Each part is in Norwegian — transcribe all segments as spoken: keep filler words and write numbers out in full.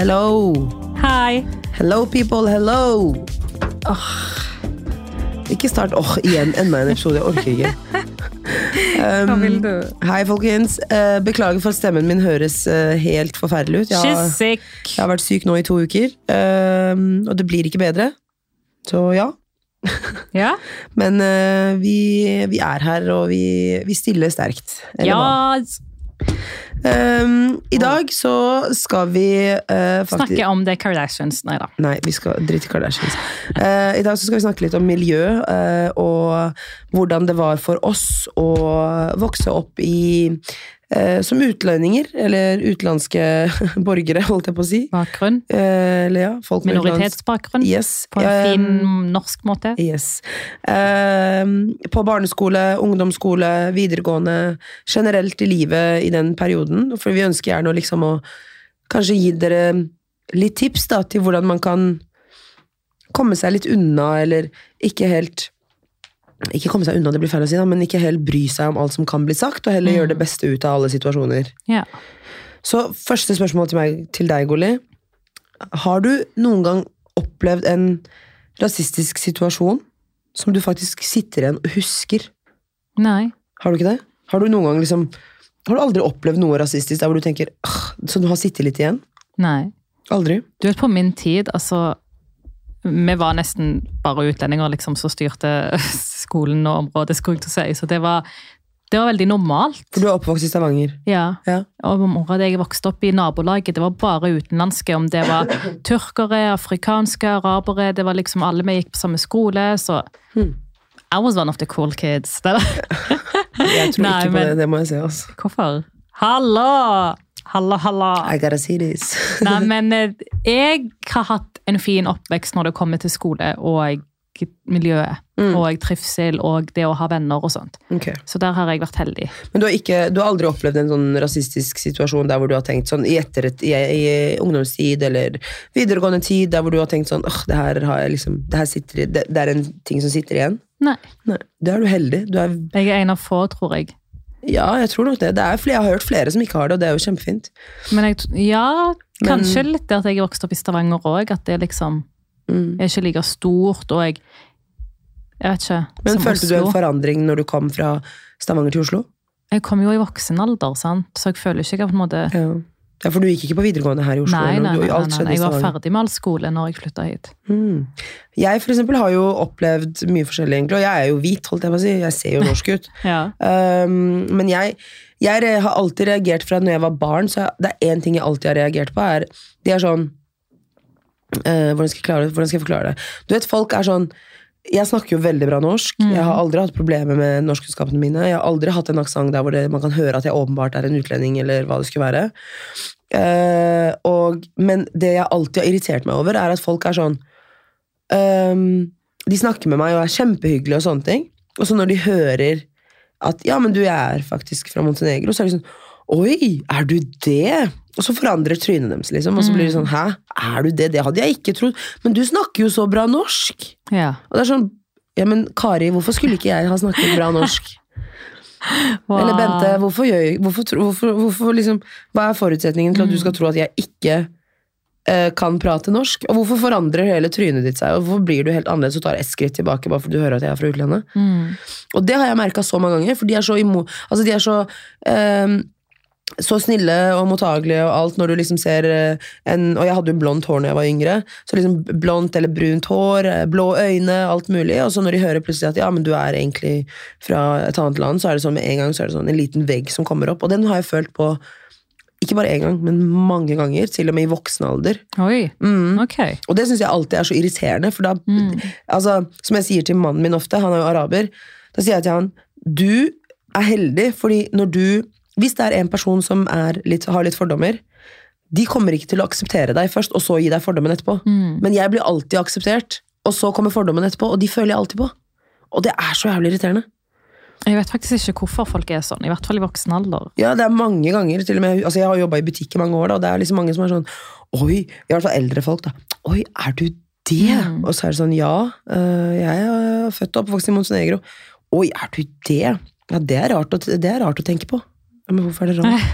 hello. Hei. Hello people, hello. Åh. Ikke start åh, igjen, enda en episode, jeg orker ikke. Um, Hva vil du? Hei folkens, uh, beklager for at stemmen min høres uh, helt forferdelig ut. Jeg har, She's sick. jeg har vært syk nå i to uker, um, og det blir ikke bedre. Så ja. Ja? Men uh, vi, vi er her, og vi, vi stiller sterkt. Eller Ja. hva? Um, I dag så skal vi uh, faktisk... Snakke om The Kardashians. Nei da. Nei, vi skal drite i Kardashians. Uh, I dag så skal vi snakke litt om miljø, uh, og hvordan det var for oss å vokse opp i, uh, som utlendinger, eller utenlandske borgere, holdt jeg på å si. Bakgrunn. Uh, eller ja, folk med Minoritetsbakgrunn. Yes. På en Um, fin norsk måte. Yes. Um, på barneskole, ungdomsskole, videregående, generelt i livet i den perioden, for vi ønsker gjerne å liksom å kanskje gi dere litt tips da, til hvordan man kan komme seg litt unna, eller ikke helt ikke komme seg unna, det blir feil å si da, men ikke helt bry seg om alt som kan bli sagt, og heller mm. gjøre det beste ut av alle situasjoner. Ja. Så første spørsmål til meg, til deg, Goli. Har du noen gang opplevd en rasistisk situasjon som du faktisk sitter igjen og husker? Nei. Har du ikke det? Har du noen gang liksom, har du aldri opplevd noe rasistisk der hvor du tenker, som du har sittet litt igjen? Nei. Aldri? Du vet, på min tid, altså, vi var nesten bare utlendinger liksom, som styrte skolen og området, skulle jeg til å si, så det var, det var veldig normalt. For du er oppvokst i Stavanger? Ja, ja. Og området jeg vokste opp i nabolaget, det var bare utenlandske, om det var turkere, afrikanske, arabere, det var liksom alle vi gikk på samme skole, så hmm. I was one of the cool kids. jeg tror Nei, ikke på men, det, det må jeg si også. Hvorfor? Hallo! Halla, halla. I gotta see this. Nei, men jeg har hatt en fin oppvekst når det kommer til skole og miljøet, mm. og trivsel og det å ha venner og sånt. Okay. Så der har jeg vært heldig. Men du har, ikke, du har aldri opplevd en sånn rasistisk situasjon der hvor du har tenkt sånn, i, etterrett, i, i ungdomstid eller videregående tid, der hvor du har tenkt sånn, åh, det her har jeg liksom, det her sitter, det, det er en ting som sitter igjen? Nei. Nei. Da er du heldig. Du er... Jeg er en av få, tror jeg. Ja, jeg tror nok det. det er flere, jeg har hørt flere som ikke har det, og det er jo kjempefint. Men jeg, ja, kanskje Men... litt det at jeg er vokst opp i Stavanger også, at det liksom mm. er ikke like stort, og jeg, jeg vet ikke. Men følte Oslo. Du en forandring når du kom fra Stavanger til Oslo? Jeg kom jo i voksen alder, sant? Så jeg føler ikke på en måte... Ja. Ja, for du gikk ikke på videregående her i Oslo? Nei, nei, nei, alt nei, nei. jeg var ferdig med all skole når jeg flyttet hit. Mm. Jeg for eksempel har jo opplevd mye forskjellig egentlig, og jeg er jo hvit, holdt jeg på å si. Jeg ser jo norsk ut. ja. um, men jeg, jeg har alltid reagert fra når jeg var barn, så det er en ting jeg alltid har reagert på, er, de er sånn, uh, hvordan, skal jeg klare det? hvordan skal jeg forklare det? Du vet, folk er sånn, jeg snakker jo veldig bra norsk, mm. jeg har aldri hatt problemer med norskkunnskapene mine, jeg har aldri hatt en aksent der hvor det, man kan høre at jeg åpenbart er en utlending, eller hva det skulle være. Uh, og, men det jeg alltid har irritert meg over, er at folk er sånn, um, de snakker med meg og er kjempehyggelige og sånne ting, og så når de hører at, ja, men du er faktisk fra Montenegro, så er de sånn, oi, er du det? Og så forandrer trynet deres, liksom, og så blir de sånn, hæ, er du det? Det hadde jeg ikke trodd, men du snakker jo så bra norsk. Ja. Og det er sånn, ja, men Kari, hvorfor skulle ikke jeg ha snakket bra norsk? Wow. Eller Bente, hvorfor gjør jeg, hvorfor, hvorfor, hvorfor liksom, hva er forutsetningen til at du skal tro at jeg ikke eh, kan prate norsk? Og hvorfor forandrer hele trynet ditt seg? Og hvorfor blir du helt annerledes og tar et skritt tilbake bare fordi du hører at jeg er fra utlandet? Mm. Og det har jeg merket så mange ganger, for de er så imot, altså de er så eh, så snille og mottagelige og alt når du liksom ser en, og jeg hadde jo blondt hår når jeg var yngre, så liksom blondt eller brunt hår, blå øyne, alt mulig, og så når de hører plutselig at ja, men du er egentlig fra et annet land, så er det sånn med en gang så er det sånn en liten vegg som kommer opp, og den har jeg følt på ikke bare en gang, men mange ganger, til og med i voksen alder. Oi, mm. ok. Og det synes jeg alltid er så irriterende, for da, mm. altså, som jeg sier til mannen min ofte, han er jo araber, da sier jeg til han, du er heldig, fordi når du hvis det er en person som er litt, har litt fordommer, de kommer ikke til å akseptere deg først, og så gi deg fordommen etterpå. Mm. Men jeg blir alltid akseptert, og så kommer fordommen etterpå, og de føler jeg alltid på. Og det er så jævlig irriterende. Jeg vet faktisk ikke hvorfor folk er sånn, i hvert fall i voksen alder. Ja, det er mange ganger, til og med, altså jeg har jobbet i butikk i mange år, da, og det er liksom mange som er sånn, oi, i hvert fall eldre folk da, oi, er du det? Mm. Og så er det sånn, ja, øh, jeg er født og oppvokst i Montenegro. Oi, er du det? Ja, det er rart å, det er rart å tenke på. Men hvorfor er det rart?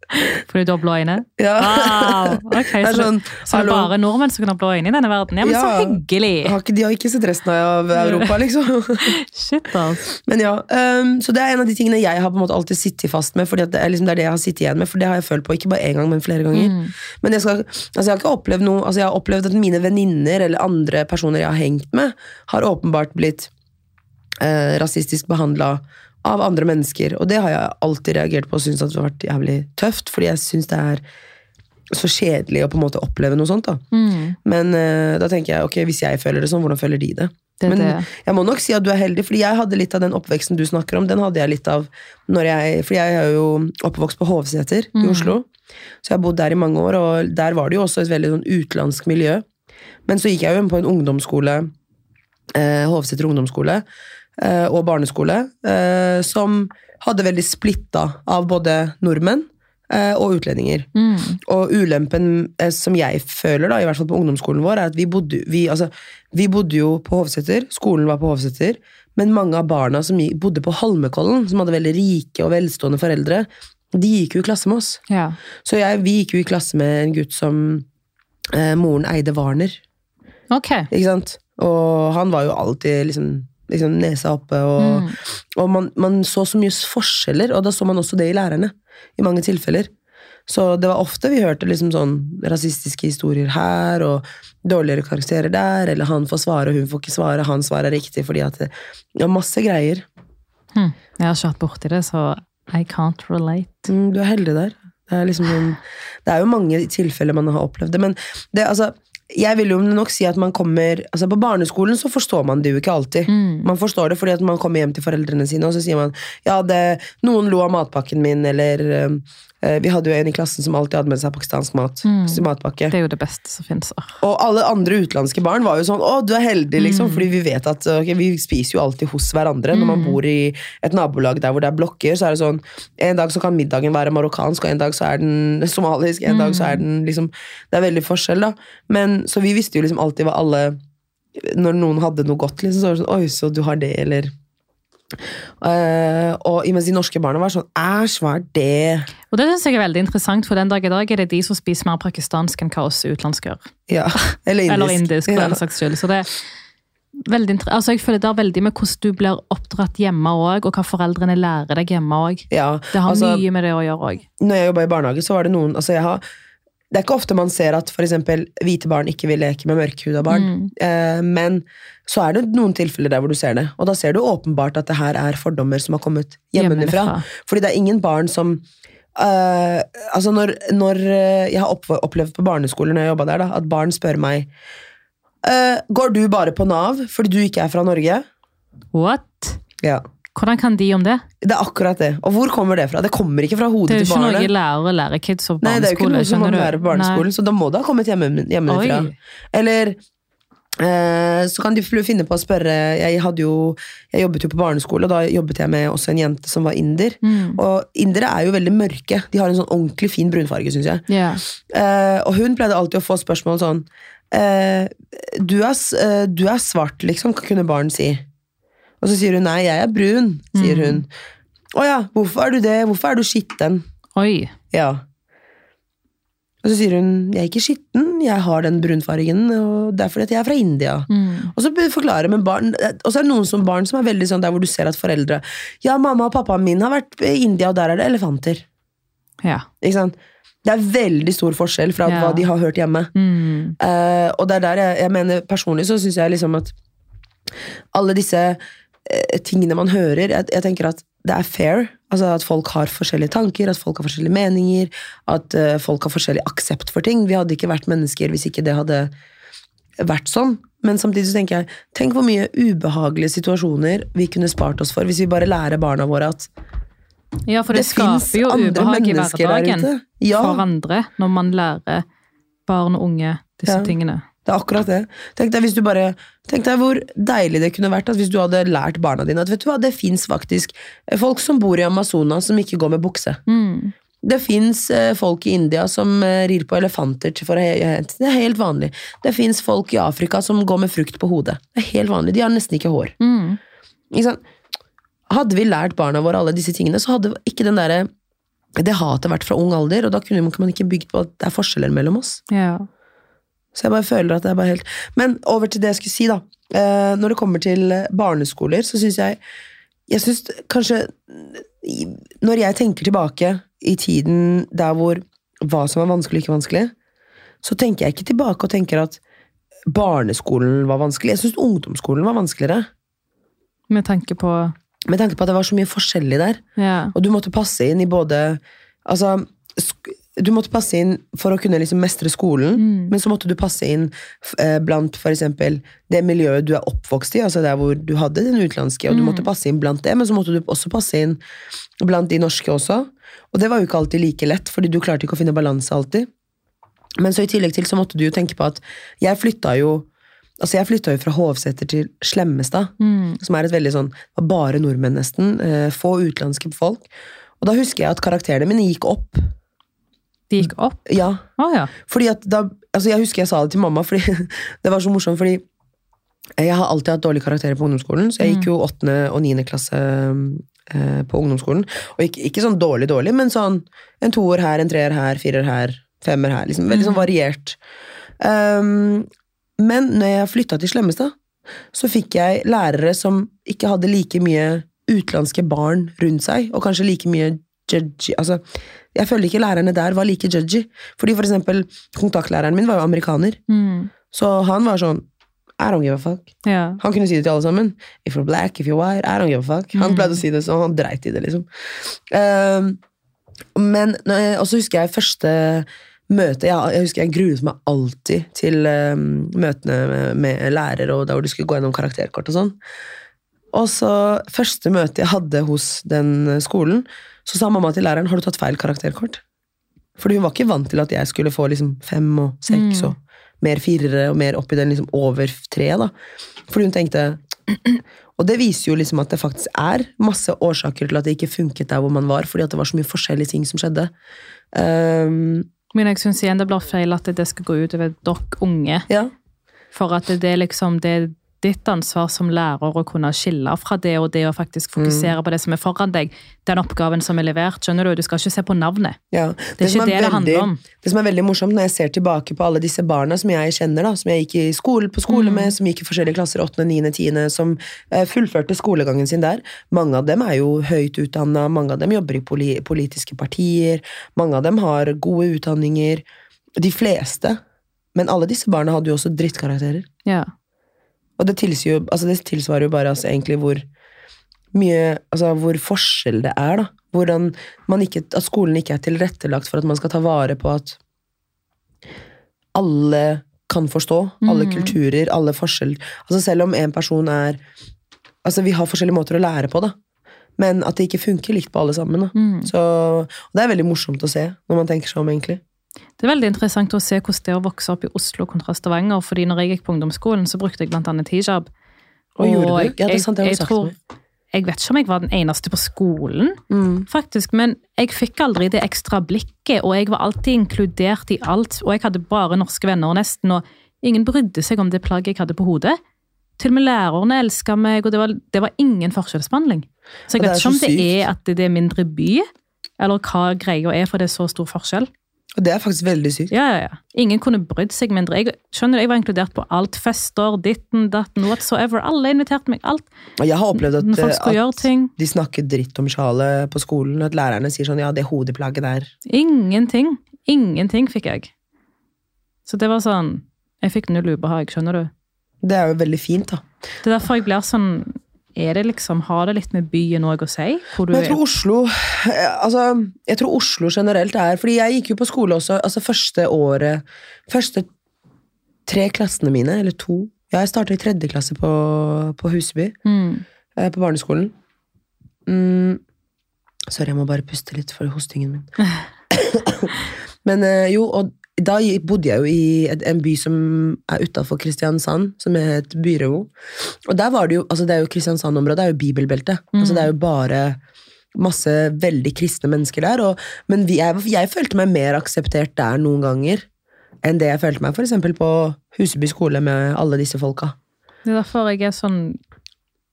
Fordi du har blå øyne? Ja. Wow. Ok, Det er så, sånn, så det er bare nordmenn som kan ha blå øyne i denne verden? Ja, men Ja. så hyggelig! Har ikke, de har ikke sett resten av Europa, liksom. Shit, altså. Men ja, um, så det er en av de tingene jeg har på en måte alltid sittet fast med, fordi at det, er liksom, det er det jeg har sittet igjen med, for det har jeg følt på, ikke bare en gang, men flere ganger. Mm. Men jeg, skal, altså jeg har ikke opplevd noe, altså jeg har opplevd at mine venninner eller andre personer jeg har hengt med, har åpenbart blitt eh, rasistisk behandlet av andre mennesker, og det har jeg alltid reagert på og synes at det har vært jævlig tøft, fordi jeg synes det er så kjedelig å på en måte oppleve noe sånt da. Mm. Men uh, da tenker jeg, ok, hvis jeg føler det sånn, hvordan føler de det? Det er Men det. jeg må nok si at du er heldig, fordi jeg hadde litt av den oppveksten du snakker om, den hadde jeg litt av, når jeg, fordi jeg er jo oppvokst på Hovseter i Mm. Oslo, så jeg har bodd der i mange år, og der var det jo også et veldig sånn utlandsk miljø. Men så gikk jeg jo på en ungdomsskole, eh, Hovseter ungdomsskole, eh, og barneskole, eh, som hadde veldig splittet av både nordmenn eh, og utlendinger. Mm. Og ulempen eh, som jeg føler da, i hvert fall på ungdomsskolen vår, er at vi bodde, vi, altså, vi bodde jo på Hovseter, skolen var på Hovseter, men mange av barna som gikk- bodde på Holmenkollen, som hadde veldig rike og velstående foreldre, de gikk jo i klasse med oss. Ja. Så jeg, vi gikk jo i klasse med en gutt som eh, moren eide Warner, Ok. ikke sant? Og han var jo alltid liksom, liksom nesa oppe, og, Mm. og man, man så så mye forskjeller, og da så man også det i lærerne, i mange tilfeller. Så det var ofte vi hørte liksom sånn rasistiske historier her, og dårligere karakterer der, eller han får svare, og hun får ikke svare, han svarer riktig, fordi at det ja, masse greier. Hm. Jeg har ikke vært borti det, så I can't relate. Mm, du er heldig der. Det er liksom sånn, det er jo mange tilfeller man har opplevd det, men det, altså, jeg vil jo nok si at man kommer, altså på barneskolen så forstår man det jo ikke alltid. Mm. Man forstår det fordi at man kommer hjem til foreldrene sine, og så sier man, ja, det, noen lo av matpakken min, eller øh, vi hadde jo en i klassen som alltid hadde med seg pakistansk mat, Mm. matpakke. Det er jo det beste som finnes. Åh. Og alle andre utenlandske barn var jo sånn, å, du er heldig, liksom, fordi vi vet at ok, vi spiser jo alltid hos hverandre. Når man bor i et nabolag der hvor det er blokker, så er det sånn, en dag så kan middagen være marokkansk, og en dag så er den somalisk, en dag så er den liksom, det er veldig forskjell da. Men, så vi visste jo liksom alltid hva alle, når noen hadde noe godt, liksom, så var det sånn, oi, så du har det, eller... Uh, og mens de norske barna var sånn, æsj, hva er det? Og det synes jeg er veldig interessant, for den dag i dag er det de som spiser mer pakistansk enn hva oss utenlandske gjør. Ja, eller indisk. Eller indisk, for Ja. den saks skyld. Så det er veldig inter- altså jeg føler det er veldig med hvordan du blir oppdratt hjemme også, og hva foreldrene lærer deg hjemme også. Ja, Det har altså, mye med det å gjøre også. når jeg jobbet i barnehage, så var det noen, altså jeg har, det er ikke ofte man ser at for eksempel hvite barn ikke vil leke med mørkhuda barn, Mm. eh, men så er det noen tilfeller der hvor du ser det, og da ser du åpenbart at det her er fordommer som har kommet hjemmefra, Hjemmefra. fordi det er ingen barn som eh, altså når, når eh, jeg har opp, opplevd på barneskolen når jeg jobbet der da, at barn spør meg eh, går du bare på Nav fordi du ikke er fra Norge? What? Ja, Hvordan kan de om det? det er akkurat det, og hvor kommer det fra? Det kommer ikke fra Det hodet er jo til ikke barnet. noe lærere lærer kids på Nei, det er jo ikke barneskole. noe som man skjønner du? lærer på barneskolen, så da må det ha kommet hjemme, hjemmefra. Oi. Eller eh, så kan de finne på å spørre, jeg, hadde jo, jeg jobbet jo på barneskole, og da jobbet jeg med også en jente som var inder. Mm. Og indere er jo veldig mørke, de har en sånn ordentlig fin brunfarge, synes jeg. Ja. Eh, og hun pleide alltid å få spørsmål sånn, eh, du, er, s- eh, du er svart, liksom, kunne barn si. Og så sier hun, nei, jeg er brun, sier hun. Åja, hvorfor er du det? Hvorfor er du skitten? Oi. Ja. Og så sier hun, jeg er ikke skitten, jeg har den brunfargen, og det er fordi at jeg er fra India. Mm. Og så forklarer med barn, og så er det noen som barn som er veldig sånn der hvor du ser at foreldre, ja, mamma og pappa min har vært i India, og der er det elefanter. Ja. Ikke sant? Det er veldig stor forskjell fra Ja. hva de har hørt hjemme. Mm. Eh, og det er der jeg, jeg mener, personlig så synes jeg liksom at alle disse eh, tingene man hører, jeg, jeg tenker at det er fair, altså at folk har forskjellige tanker, at folk har forskjellige meninger, at eh, folk har forskjellig aksept for ting. Vi hadde ikke vært mennesker hvis ikke det hadde vært sånn. Men samtidig så tenker jeg, tenk hvor mye ubehagelige situasjoner vi kunne spart oss for, hvis vi bare lærer barna våre at Ja, for det, Det finnes skaper jo andre ubehag i mennesker der hverdagen ute. Ja. for andre, når man lærer barn og unge disse Ja. tingene. Det er akkurat det. Tenk deg, hvis du bare, tenk deg hvor deilig det kunne vært at hvis du hadde lært barna dine at vet du hva, det finnes faktisk folk som bor i Amazonas som ikke går med bukse. Mm. Det finnes eh, folk i India som eh, rir på elefanter til for å he- det er helt vanlig. Det finnes folk i Afrika som går med frukt på hodet. Det er helt vanlig. De har nesten ikke hår. Mm. Ikke sant? Hadde vi lært barna våre alle disse tingene, så hadde ikke den derre det hatet vært fra ung alder, og da kunne man ikke bygd på at det er forskjeller mellom oss. Ja. Så jeg bare føler at det er bare helt... Men over til det jeg skulle si da. Eh, når det kommer til barneskoler, så synes jeg... Jeg synes kanskje... Når jeg tenker tilbake i tiden der hvor hva som var vanskelig og ikke vanskelig, så tenker jeg ikke tilbake og tenker at barneskolen var vanskelig. Jeg synes ungdomsskolen var vanskeligere. Med tanke på... Med tanke på at det var så mye forskjellig der. Ja. Og du måtte passe inn i både... Altså, du måtte passe inn for å kunne liksom mestre skolen, mm. men så måtte du passe inn eh, blant for eksempel det miljøet du er oppvokst i, altså der hvor du hadde den utlandske, og du mm. måtte passe inn blant det, men så måtte du også passe inn blant de norske også. Og det var jo ikke alltid like lett, fordi du klarte ikke å finne balanse alltid. Men så i tillegg til så måtte du jo tenke på at jeg flytta jo Altså jeg flyttet jo fra Hovseter til Slemmestad, mm. som er et veldig sånn, bare nordmenn nesten, eh, få utlandske folk. Og da husker jeg at karakterene mine gikk opp. De gikk opp? Ja. Oh, ja. Fordi at da, altså jeg husker jeg sa det til mamma, fordi det var så morsomt, fordi jeg har alltid hatt dårlige karakterer på ungdomsskolen, så jeg gikk jo åttende og niende klasse eh, på ungdomsskolen. Og ikke, ikke sånn dårlig, dårlig, men sånn en toer her, en treer her, firer her, femmer her, liksom veldig sånn variert. Um, Men når jeg flyttet til Slemmestad, så fikk jeg lærere som ikke hadde like mye utlandske barn rundt seg, og kanskje like mye judgy. Altså, jeg føler ikke lærerne der var like judgy. Fordi for eksempel, kontaktlæreren min var jo amerikaner. Mm. Så han var sånn, I don't give a fuck. Ja. Han kunne si det til alle sammen. If you're black, if you're white, I don't give a fuck. Han mm. pleide å si det, så han dreit i det, liksom. Um, men, og så husker jeg første... møte, ja, jeg husker jeg gruet meg alltid til um, møtene med, med lærer, og da hvor du skulle gå gjennom karakterkort og sånn. Og så, første møte jeg hadde hos den skolen, så sa mamma til læreren, har du tatt feil karakterkort? Fordi hun var ikke vant til at jeg skulle få liksom fem og seks, mm. og mer firere, og mer oppi den liksom over tre, da. Fordi hun tenkte, og det viser jo liksom at det faktisk er masse årsaker til at det ikke funket der hvor man var, fordi at det var så mye forskjellige ting som skjedde. Um, Men jeg synes igjen det blir feil at det skal gå ut over dere unge. Ja. For at det er liksom det er ditt ansvar som lærer å kunne skille fra det, og det å faktisk fokusere mm. på det som er foran deg. Den oppgaven som er levert, skjønner du? Du skal ikke se på navnet. Ja. Det, det er ikke er det veldig, det handler om. Det som er veldig morsomt når jeg ser tilbake på alle disse barna som jeg kjenner, da, som jeg gikk i skole, på skole mm. med, som gikk i forskjellige klasser, åttende, niende, tiende, som eh, fullførte skolegangen sin der. Mange av dem er jo høyt utdannet, mange av dem jobber i poli politiske partier, mange av dem har gode utdanninger, de fleste. Men alle disse barna hadde jo også drittkarakterer. Ja. Og det, jo, altså det tilsvarer jo bare altså egentlig hvor mye, altså hvor forskjell det er da. Hvordan man ikke, at skolen ikke er tilrettelagt for at man skal ta vare på at alle kan forstå, alle mm. kulturer, alle forskjell. Altså selv om en person er, altså vi har forskjellige måter å lære på da, men at det ikke funker likt på alle sammen da. Mm. Så, og det er veldig morsomt å se når man tenker seg om egentlig. Det er veldig interessant å se hvordan det er å vokse opp i Oslo kontra Stavanger, fordi når jeg gikk på ungdomsskolen, så brukte jeg blant annet hijab. Og, og gjorde du? Ja, det er sant, det har du sagt meg. Jeg vet ikke om jeg var den eneste på skolen, mm. faktisk, men jeg fikk aldri det ekstra blikket, og jeg var alltid inkludert i alt, og jeg hadde bare norske venner nesten, og ingen brydde seg om det plagget jeg hadde på hodet. Til og med lærerne elsket meg, og det var, det var ingen forskjellsbehandling. Så jeg vet ikke om det er at det er mindre by, eller hva greia er, for det er så stor forskjell. Og det er faktisk veldig sykt. Ja, ja, ja. Ingen kunne brydd seg mindre. Jeg, skjønner du, jeg var inkludert på alt. Fester, ditten, datten, whatsoever. Alle inviterte meg, alt. Og jeg har opplevd at, at de snakker dritt om sjalet på skolen, at lærerne sier sånn, ja, det hodeplagget der. Ingenting. Ingenting fikk jeg. Så det var sånn, jeg fikk null ubehag, skjønner du? Det er jo veldig fint, da. Det er derfor jeg blir sånn... Er det liksom, har det litt med byen noe å si? Men jeg tror Oslo, altså, jeg tror Oslo generelt er, fordi jeg gikk jo på skole også, altså første året, første tre klassene mine, eller to, ja, jeg startet i tredje klasse på, på Huseby, mm. eh, på barneskolen. Mm. Sorry, jeg må bare puste litt for hostingen min. Men eh, jo, og da bodde jeg jo i en by som er utenfor Kristiansand, som er et byrå. Og der var det jo, altså det er jo Kristiansand-området, det er jo bibelbelte. Mm. Altså det er jo bare masse veldig kristne mennesker der. Og, men vi, jeg, jeg følte meg mer akseptert der noen ganger, enn det jeg følte meg for eksempel på Huseby skole med alle disse folka. Det er derfor jeg er sånn...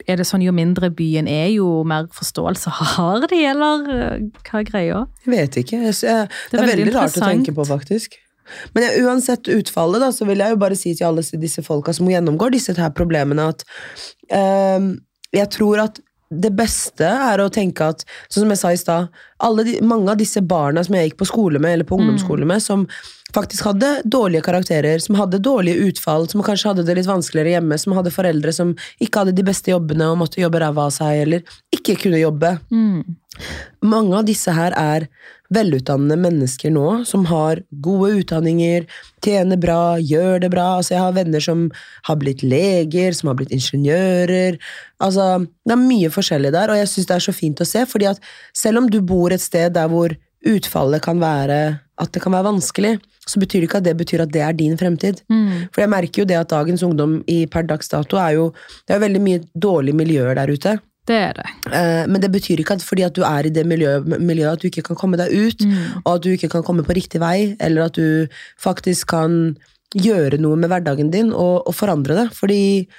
er det sånn jo mindre byen er, jo mer forståelse har de, eller hva er greia? Jeg vet ikke. Jeg, jeg, det, er det er veldig rart å tenke på, faktisk. Men jeg, uansett utfallet, da, så vil jeg jo bare si til alle disse folka som gjennomgår disse her problemene, at øh, jeg tror at det beste er å tenke at, sånn som jeg sa i sted, alle de, mange av disse barna som jeg gikk på skole med, eller på ungdomsskole med, som faktisk hadde dårlige karakterer, som hadde dårlige utfall, som kanskje hadde det litt vanskeligere hjemme, som hadde foreldre som ikke hadde de beste jobbene og måtte jobbe ræva av seg, eller ikke kunne jobbe. Mm. Mange av disse her er velutdannede mennesker nå, som har gode utdanninger, tjener bra, gjør det bra. Altså, jeg har venner som har blitt leger, som har blitt ingeniører. Altså, det er mye forskjellig der, og jeg synes det er så fint å se, fordi at selv om du bor et sted der hvor utfallet kan være at det kan være vanskelig, så betyr det ikke at det betyr at det er din fremtid. Mm. For jeg merker jo det at dagens ungdom i per dags dato er jo, det er jo veldig mye dårlige miljøer der ute. Det er det. Uh, men det betyr ikke at fordi at du er i det miljøet, miljøet at du ikke kan komme deg ut, mm. og at du ikke kan komme på riktig vei, eller at du faktisk kan gjøre noe med hverdagen din og, og forandre det. Fordi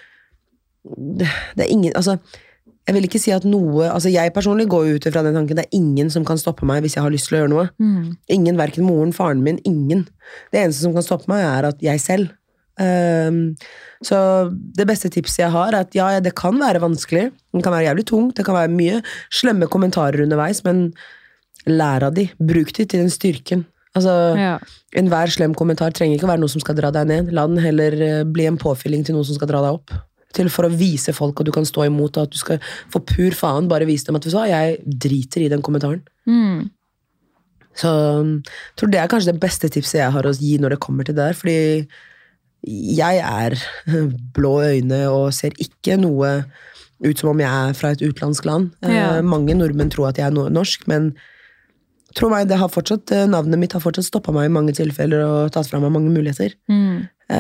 det, det er ingen, altså, jeg vil ikke si at noe, altså jeg personlig går ut fra den tanken, det er ingen som kan stoppe meg hvis jeg har lyst til å gjøre noe. Mm. Ingen, hverken moren, faren min, ingen. Det eneste som kan stoppe meg er at jeg selv. Um, så det beste tipset jeg har er at ja, det kan være vanskelig, det kan være jævlig tungt, det kan være mye slemme kommentarer underveis, men lær av de, bruk de til den styrken. Altså, ja. Enhver slem kommentar trenger ikke å være noe som skal dra deg ned, la den heller bli en påfylling til noe som skal dra deg opp, til for å vise folk at du kan stå imot, og at du skal få pur faen, bare vise dem at du sa, jeg driter i den kommentaren. Mm. Så jeg tror det er kanskje det beste tipset jeg har å gi når det kommer til det der, fordi jeg er blå øyne og ser ikke noe ut som om jeg er fra et utlandsk land. Ja. Eh, mange nordmenn tror at jeg er norsk, men tro meg, det har fortsatt, navnet mitt har fortsatt stoppet meg i mange tilfeller og tatt fra meg mange muligheter. Mm.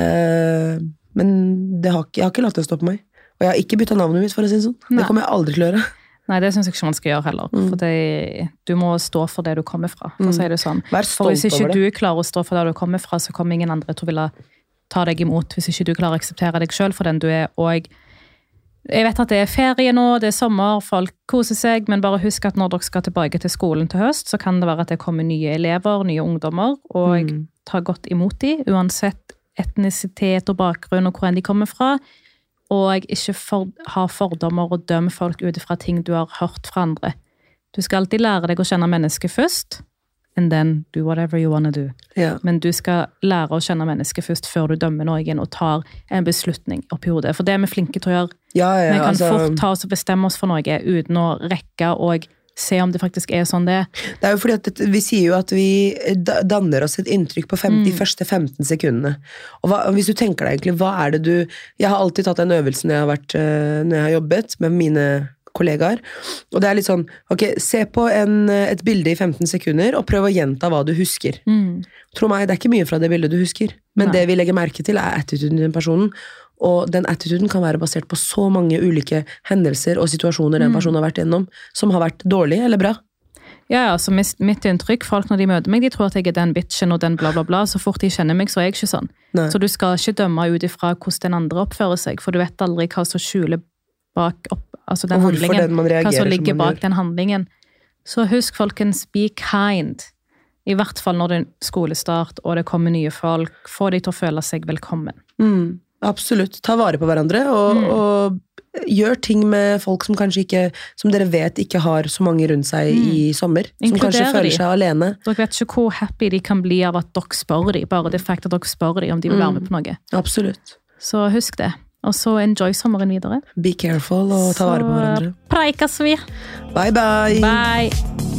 Eh, men det har, jeg har ikke latt det stoppe meg. Og jeg har ikke byttet navnet mitt, for å si det sånn. Nei. Det kommer jeg aldri til å gjøre. Nei, det synes jeg ikke man skal gjøre heller. Mm. For det, du må stå for det du kommer fra. For, mm. det sånn. Vær stolt over det. For hvis ikke du klarer å stå for det du kommer fra, så kommer ingen andre til å ville ta deg imot, hvis ikke du klarer å akseptere deg selv for den du er, og jeg vet at det er ferie nå, det er sommer, folk koser seg, men bare husk at når dere skal tilbake til skolen til høst, så kan det være at det kommer nye elever, nye ungdommer, og mm. ta godt imot de, uansett etnisitet og bakgrunn og hvor enn de kommer fra, og ikke for, ha fordommer og dømme folk ut fra ting du har hørt fra andre. Du skal alltid lære deg å kjenne mennesket først, and then do whatever you want to do. Ja. Men du skal lære å kjenne mennesket først før du dømmer noen og tar en beslutning opp i hodet. For det er vi flinke til å gjøre. Ja, ja, vi kan altså, fort ta oss og bestemme oss for noe uten å rekke og se om det faktisk er sånn det er. Det er jo fordi at det, vi sier jo at vi danner oss et inntrykk på fem, mm. de første femten sekundene. Og hva, hvis du tenker deg egentlig, hva er det du... Jeg har alltid tatt den øvelsen når jeg har, vært, når jeg har jobbet med mine kollegaer, og det er litt sånn, ok, se på en, et bilde i femten sekunder, og prøv å gjenta hva du husker. Mm. Tro meg, det er ikke mye fra det bildet du husker, men Nei. Det vi legger merke til er attituden til den personen, og den attituden kan være basert på så mange ulike hendelser og situasjoner den personen har vært gjennom, som har vært dårlig eller bra. Ja, altså mitt, mitt inntrykk, folk når de møter meg, de tror at jeg er den bitchen og den bla bla bla, så fort de kjenner meg, så er jeg ikke sånn. Nei. Så du skal ikke dømme ut ifra hvordan den andre oppfører seg, for du vet aldri hva som skjuler bak opp, altså den handlingen, hva som ligger bak den handlingen. Så husk, folkens, be kind. I hvert fall når det er skolestart, og det kommer nye folk. Få de til å føle seg velkommen. Mm, absolutt. Ta vare på hverandre, og, mm. og gjør ting med folk som kanskje ikke, som dere vet ikke har så mange rundt seg mm. i sommer. Som Inkluder kanskje føler de. Seg alene. Dere vet ikke hvor happy de kan bli av at dere spør de, bare det fakt at dere spør de om de vil være med på noe. Absolutt. Så husk det. Og så enjoy sommeren videre. Be careful og ta vare på hverandre. Så preikas vi. Bye bye. Bye.